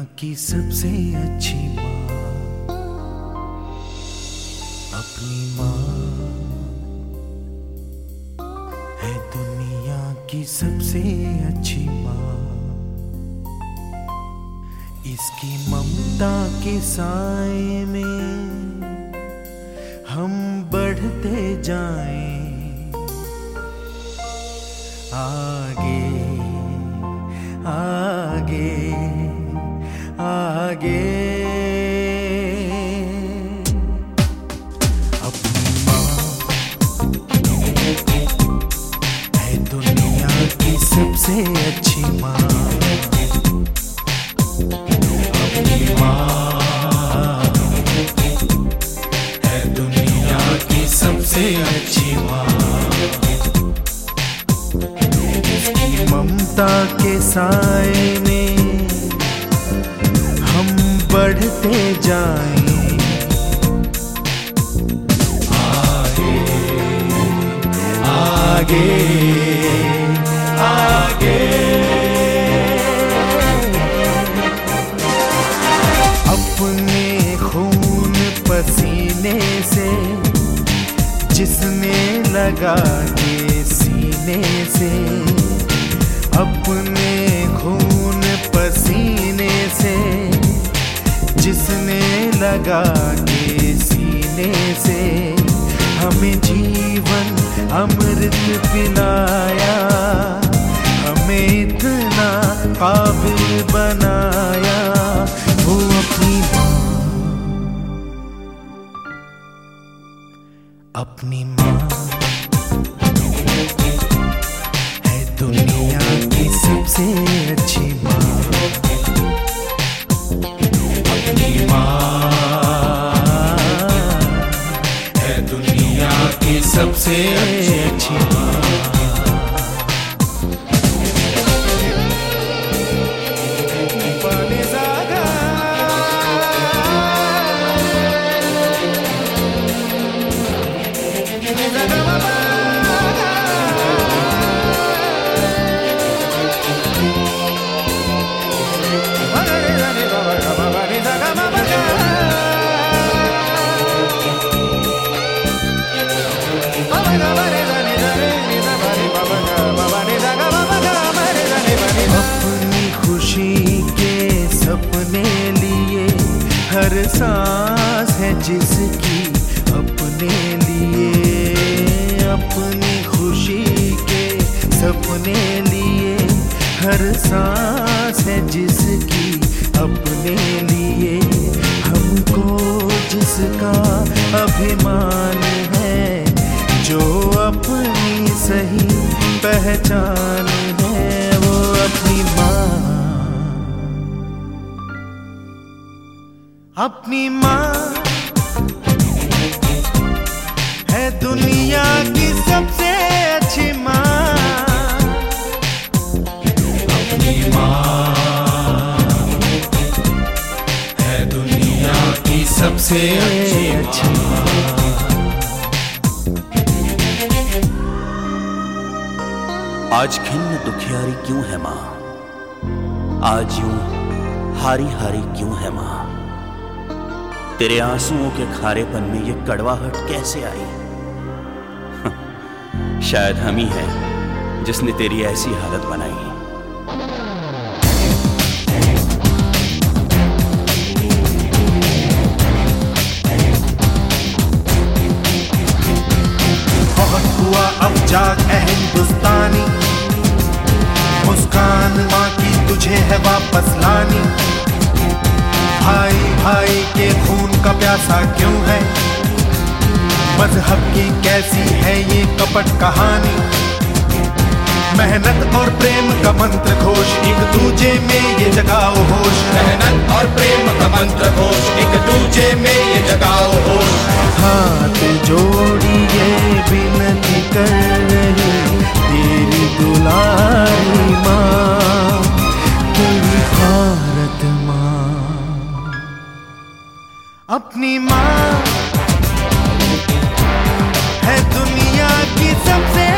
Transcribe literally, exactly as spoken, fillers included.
की सबसे अच्छी माँ अपनी माँ है। दुनिया की सबसे अच्छी माँ, इसकी ममता के साए में हम बढ़ते जाएं आगे आगे आगे। अपनी माँ है दुनिया की सबसे अच्छी माँ। अपनी माँ है दुनिया की सबसे अच्छी माँ, इसकी ममता के साए में हम बढ़ते जाएं आगे आगे आगे। अपने खून पसीने से जिसने लगा के सीने से, अपने खून पसीने से जिसने लगा के सीने से हमें जीवन अमृत पिलाया, हमें इतना काबिल बनाया। वो अपनी माँ, अपनी माँ है दुनिया की सबसे अच्छी माँ। अपनी माँ है दुनिया की सबसे अच्छी माँ। अपनी खुशी के सपने लिए हर सांस है जिसकी अपने लिए, अपनी खुशी के सपने लिए हर सांस है जिसकी अपने लिए। हमको जिसका अभिमान है, जो अपनी सही पहचान है, वो अपनी माँ, अपनी माँ है दुनिया की सबसे अच्छी माँ। अपनी माँ है दुनिया की सबसे अच्छी माँ। आज खिन्न दुखियारी क्यों है माँ, आज यूं हारी हारी क्यों है माँ। तेरे आंसुओं के खारेपन में ये कड़वाहट कैसे आई। शायद हम ही हैं जिसने तेरी ऐसी हालत बनाई। बहुत हुआ अब जाग ए हिंदुस्तानी, मुस्कान माँ की तुझे है वापस लानी। भाई भाई के खून का प्यासा क्यों है, मजहब की कैसी है ये कपट कहानी। मेहनत और प्रेम का मंत्र घोष एक दूजे में ये जगाओ होश। मेहनत और प्रेम का मंत्र घोष एक दूजे में ये जगाओ होश। हाथ जोड़िए विनती कर रही तेरी दुलारी माँ, तेरी भारत माँ। अपनी माँ है दुनिया की सबसे